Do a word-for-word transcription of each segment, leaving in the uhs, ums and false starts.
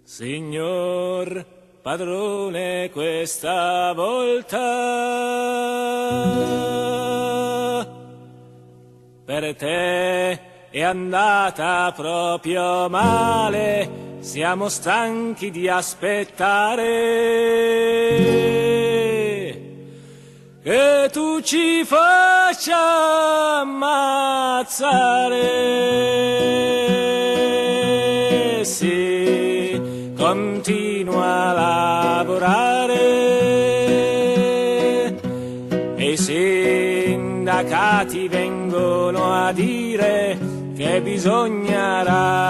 Signor padrone, questa volta per te è andata proprio male, siamo stanchi di aspettare che tu ci faccia ammazzare. Sì, continua a lavorare e i sindacati vengono a dire che bisogna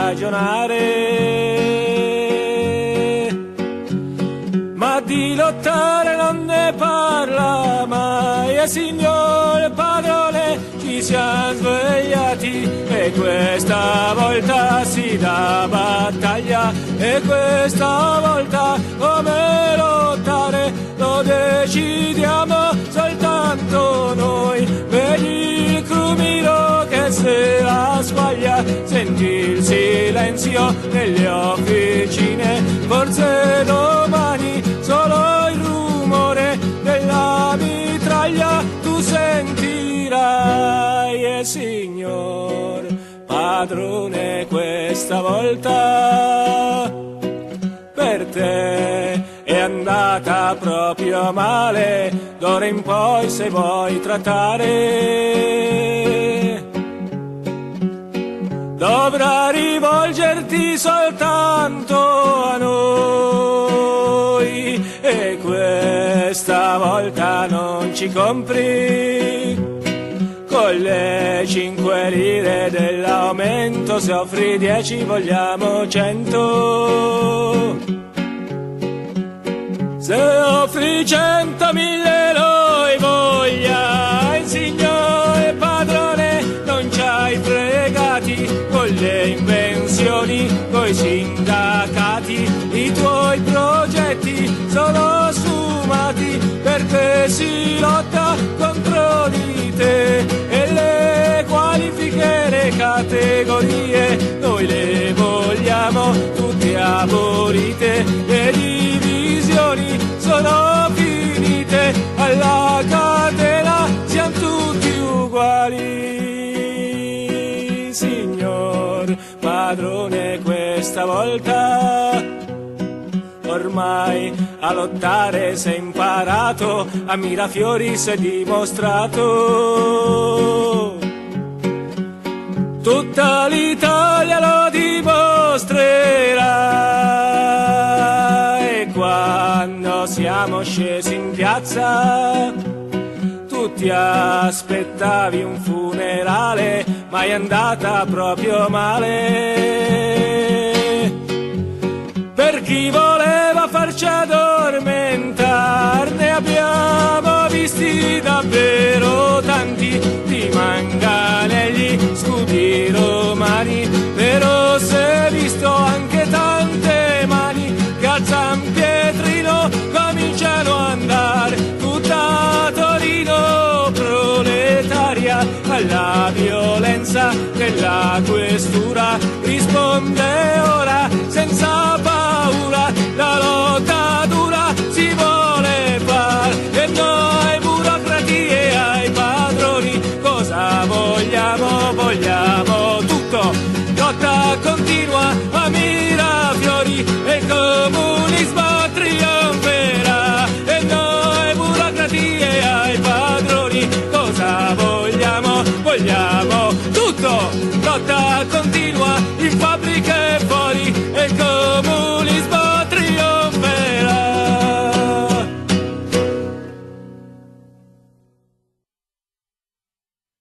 ragionare, ma di lottare non ne parla mai. E signor padrone, ci siamo svegliati e questa volta si dà battaglia, e questa volta come lottare lo decidiamo soltanto noi. Vedi il crumiro che se la squaglia, senti il silenzio nelle officine, forse domani solo il rumore della mitraglia tu sentirai. E signor padrone, questa volta per te è andata proprio male, d'ora in poi se vuoi trattare dovrà rivolgerti soltanto a noi, e questa volta non ci compri con le cinque lire dell'aumento, se offri dieci vogliamo cento, se offri cento mille noi voglia. Il signore padrone non ci hai fregati con le invenzioni, coi sindacati, i tuoi progetti sono sfumati perché si lotta contro di te, e le qualifiche, le categorie noi le vogliamo tutte abolite, le divisioni sono finite, alla catena siamo tutti uguali. Signor padrone, questa volta ormai a lottare sei imparato, a Mirafiori sei dimostrato, tutta l'Italia lo dimostrerà. E quando siamo scesi in piazza tu ti aspettavi un funerale, ma è andata proprio male, per chi voleva farci addormentare. Ne abbiamo visti davvero tanti di manganelli, scudi romani, però si è visto anche tante mani che a San Pietrino cominciano a andare. Tutta Torino proletaria alla violenza della questura risponde ora senza paura, la lotta dura si vuole far, e noi burocratie ai padroni cosa vogliamo? Vogliamo tutto, lotta continua a Mirafiori e il comunismo trionferà, e noi burocratie ai padroni cosa vogliamo? Vogliamo tutto, lotta continua in fabbriche.